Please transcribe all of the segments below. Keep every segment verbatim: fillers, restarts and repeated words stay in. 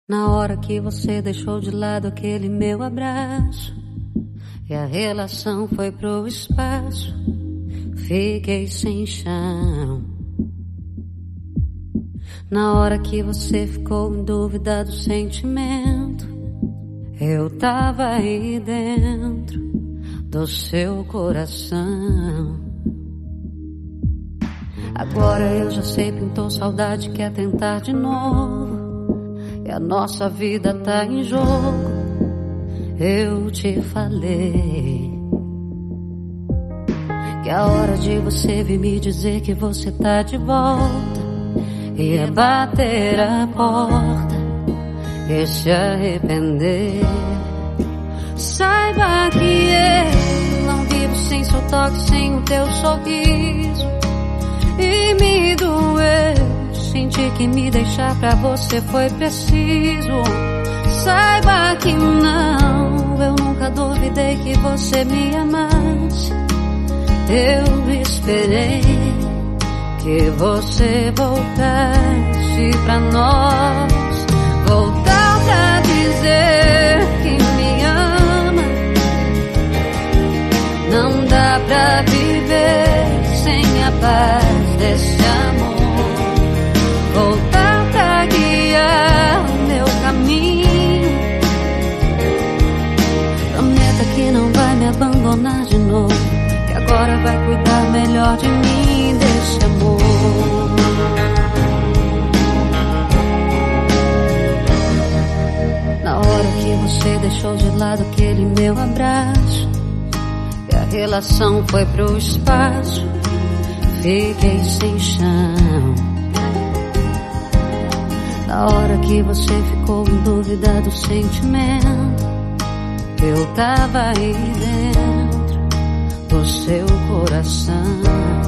Na hora que você deixou de lado aquele meu abraço e a relação foi pro espaço, fiquei sem chão. Na hora que você ficou em dúvida do sentimento, eu tava aí dentro do seu coração. Agora eu já sei, pintou saudade, quer tentar de novo, e a nossa vida tá em jogo. Eu te falei que é hora de você vir me dizer que você tá de volta, e é bater a porta e se arrepender. Saiba que eu não vivo sem seu toque, sem o teu sorriso, e me doeu sentir que me deixar pra você foi preciso. Saiba que não, eu nunca duvidei que você me amasse. Eu esperei que você voltasse pra nós, voltar pra dizer que me ama. Não dá pra viver sem a paz desse amor. Voltar pra guiar o meu caminho. Prometa que não vai me abandonar de novo, que agora vai cuidar melhor de mim, desse amor. Na hora que você deixou de lado aquele meu abraço e a relação foi pro espaço, fiquei sem chão. Na hora que você ficou em dúvida do sentimento, eu tava aí dentro do seu coração.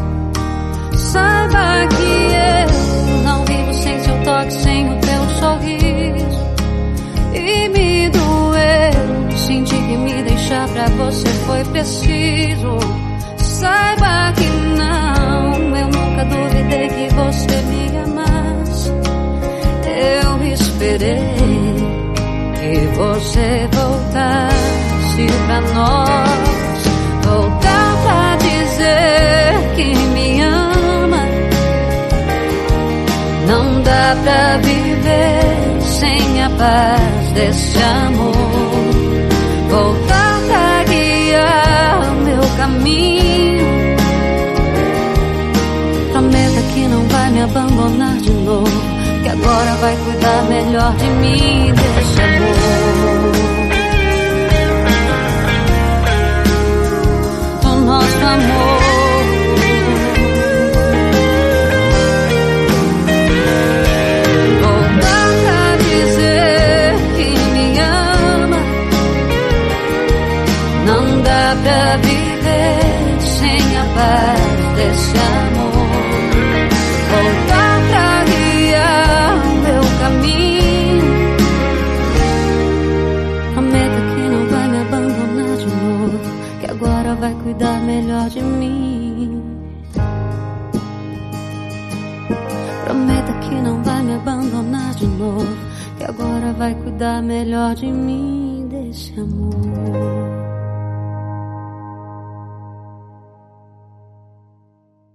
Saiba que eu não vivo sem seu toque, sem o teu sorriso, e me doeu sentir que me deixar pra você foi preciso. Saiba que não, eu nunca duvidei que você me amasse. Eu esperei que você voltasse pra nós, voltar pra dizer que me ama. Não dá pra viver sem a paz desse amor. Voltar pra guiar o meu caminho. Prometa que não vai me abandonar de novo, que agora vai cuidar melhor de mim, desse amor. Do nosso amor. Voltar pra dizer que me ama. Não dá pra viver sem a paz desse amor. Voltar pra guiar o meu caminho. Prometa que não vai me abandonar de novo, que agora vai cuidar melhor de mim. Prometa que não vai me abandonar de novo, que agora vai cuidar melhor de mim, desse amor.